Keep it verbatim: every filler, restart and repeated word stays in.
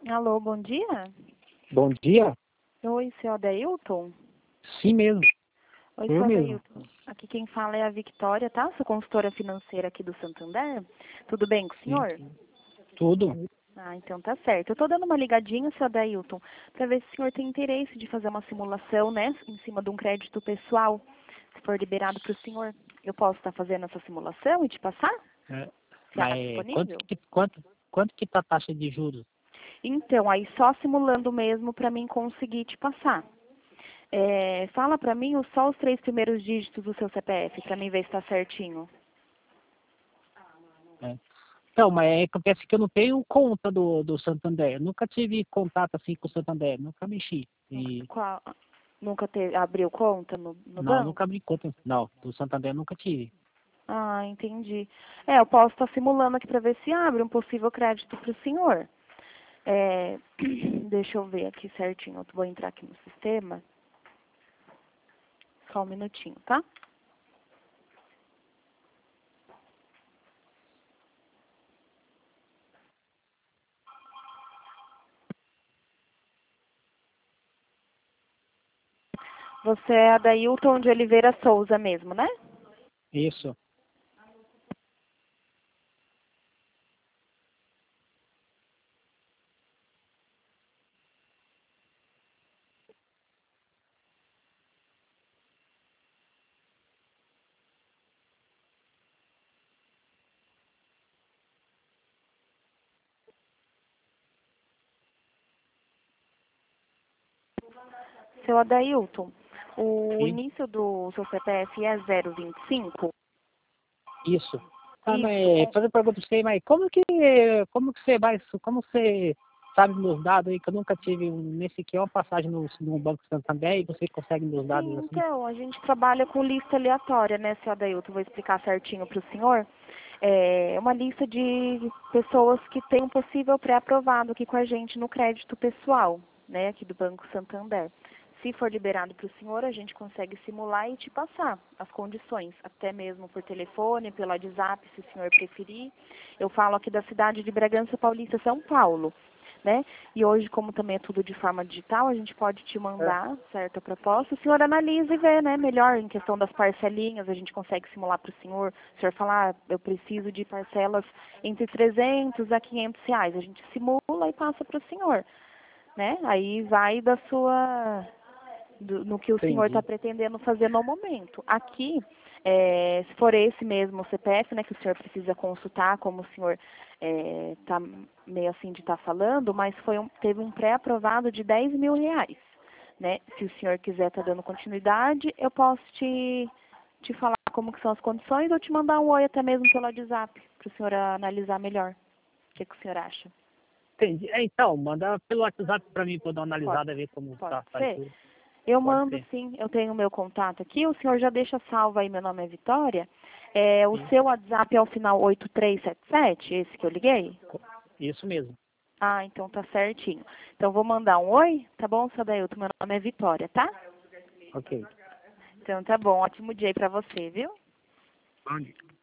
Alô, bom dia? Bom dia? Oi, seu Adeilton? Sim mesmo. Oi, Eu seu mesmo. Adeilton. Aqui quem fala é a Victória, tá? Sou consultora financeira aqui do Santander. Tudo bem com o Sim. senhor? Tudo. Ah, então tá certo. Eu tô dando uma ligadinha, seu Adeilton, para ver se o senhor tem interesse de fazer uma simulação, né, em cima de um crédito pessoal, se for liberado para o senhor. Eu posso estar fazendo essa simulação e te passar? É, Você está mas quanto disponível? que, quanto, quanto que tá a taxa de juros? Então, aí só simulando mesmo para mim conseguir te passar. É, fala para mim os- só os três primeiros dígitos do seu C P F, para mim ver se está certinho. É. Então, mas é, acontece que eu não tenho conta do, do Santander. Eu nunca tive contato assim com o Santander. Nunca mexi. Nunca, E, qual- nunca te- abriu conta no, no não, banco? nunca abri conta. Não, do Santander eu nunca tive. Ah, entendi. É, eu posso estar simulando aqui para ver se abre um possível crédito para o senhor. É, deixa eu ver aqui certinho. Eu vou entrar aqui no sistema. Só um minutinho, tá? Você é a Dailton de Oliveira Souza mesmo, né? Isso. Seu Adailton, o Sim. início do seu C P F é zero vinte e cinco? Isso. Tá, Isso. mas fazer pergunta pra você, mas como que, como que você vai, como você sabe meus dados aí, que eu nunca tive um, nesse aqui, uma passagem no, no Banco Santander e você consegue meus dados Sim, assim? então, a gente trabalha com lista aleatória, né, seu Adailton? Vou explicar certinho para o senhor. É uma lista de pessoas que têm um possível pré-aprovado aqui com a gente no crédito pessoal, né, aqui do Banco Santander. Se for liberado para o senhor, a gente consegue simular e te passar as condições, até mesmo por telefone, pelo WhatsApp, se o senhor preferir. Eu falo aqui da cidade de Bragança Paulista, São Paulo, né? E hoje, como também é tudo de forma digital, a gente pode te É. mandar certa proposta. O senhor analisa e vê, né? Melhor em questão das parcelinhas, a gente consegue simular para o senhor. O senhor falar, ah, eu preciso de parcelas entre trezentos a quinhentos reais. A gente simula e passa para o senhor, né? Aí vai da sua do- no que o senhor está Entendi. pretendendo fazer no momento. Aqui, é, se for esse mesmo o C P F, né, que o senhor precisa consultar, como o senhor está meio assim de estar falando, mas foi um, teve um pré-aprovado de dez mil reais. Né? Se o senhor quiser estar dando continuidade, eu posso te, te falar como que são as condições ou te mandar um oi até mesmo pelo WhatsApp, para o senhor analisar melhor. O que, que o senhor acha? Entendi. É, então, manda pelo WhatsApp pra mim, pra eu dar uma Pode, analisada, ver como pode tá, tá e ser? tudo. Eu Pode mando ser. sim, eu tenho o meu contato aqui, o senhor já deixa salvo aí, meu nome é Vitória. É, o Sim. seu WhatsApp é o final oito três sete sete, esse que eu liguei? Isso mesmo. Ah, então tá certinho. Então vou mandar um oi, tá bom, Sadailton? Meu nome é Vitória, tá? Ok. Então tá bom, ótimo dia aí pra você, viu? Bom dia.